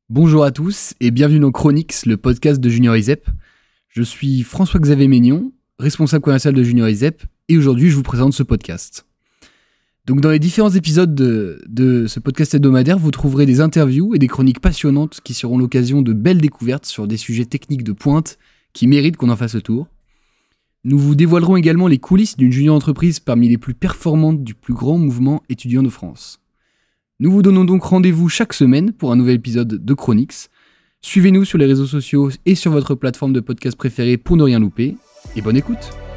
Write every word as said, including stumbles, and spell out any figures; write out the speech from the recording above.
Bonjour à tous et bienvenue dans Chronix, le podcast de Junior ISEP. Je suis François-Xavier Ménion, responsable commercial de Junior ISEP, et aujourd'hui je vous présente ce podcast. Donc dans les différents épisodes de, de ce podcast hebdomadaire, vous trouverez des interviews et des chroniques passionnantes qui seront l'occasion de belles découvertes sur des sujets techniques de pointe qui méritent qu'on en fasse le tour. Nous vous dévoilerons également les coulisses d'une junior entreprise parmi les plus performantes du plus grand mouvement étudiant de France. Nous vous donnons donc rendez-vous chaque semaine pour un nouvel épisode de Chronix. Suivez-nous sur les réseaux sociaux et sur votre plateforme de podcast préférée pour ne rien louper. Et bonne écoute!